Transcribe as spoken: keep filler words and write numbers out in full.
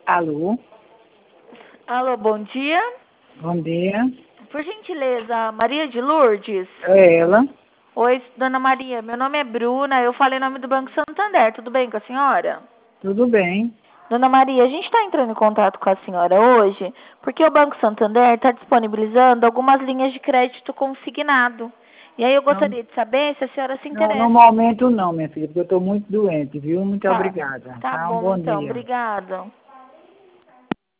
Alô? Alô, bom dia. Bom dia. Por gentileza, Maria de Lourdes? É ela? Oi, dona Maria, meu nome é Bruna, eu falei em nome do Banco Santander, tudo bem com a senhora? Tudo bem. Dona Maria, a gente está entrando em contato com a senhora hoje porque o Banco Santander está disponibilizando algumas linhas de crédito consignado. E aí eu Não, gostaria de saber se a senhora se não, no interessa. momento não, minha filha, porque eu estou muito doente, viu? Muito Tá, obrigada. tá Tá? Um bom bom então, dia. obrigada.